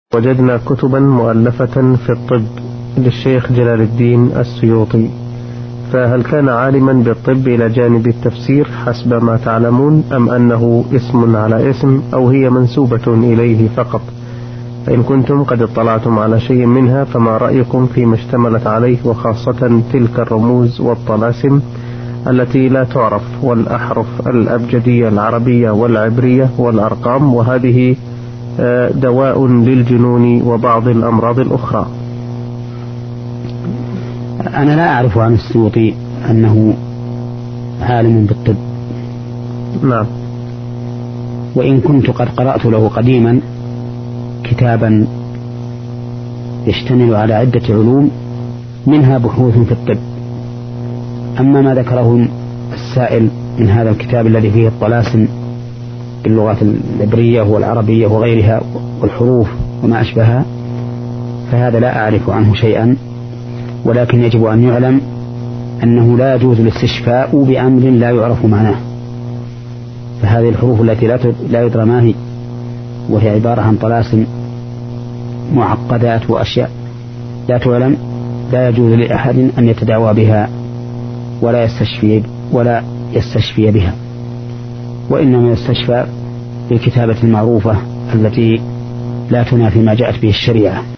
وجدنا كتبا مؤلفة في الطب للشيخ جلال الدين السيوطي، فهل كان عالما بالطب إلى جانب التفسير حسب ما تعلمون، أم أنه اسم على اسم، أو هي منسوبة إليه فقط؟ فإن كنتم قد اطلعتم على شيء منها فما رأيكم فيما اشتملت عليه، وخاصة تلك الرموز والطلاسم التي لا تعرف، والأحرف الأبجدية العربية والعبرية والأرقام، وهذه دواء للجنون وبعض الأمراض الأخرى. أنا لا أعرف عن السيوطي أنه عالم بالطب. نعم. وإن كنت قد قرأت له قديما كتابا يشتمل على عدة علوم منها بحوث في الطب. أما ما ذكره السائل من هذا الكتاب الذي فيه الطلاسم باللغات العبرية والعربية وغيرها والحروف وما أشبهها، فهذا لا أعرف عنه شيئا، ولكن يجب أن يعلم أنه لا يجوز الاستشفاء بأمر لا يعرف معناه. فهذه الحروف التي لا يدرى ما هي، وهي عبارة عن طلاسم معقدات وأشياء لا تعلم، لا يجوز لأحد أن يتداوى بها ولا يستشفي بها، وإنما يستشفى بالكتابة المعروفة التي لا تنافي ما جاءت به الشريعة.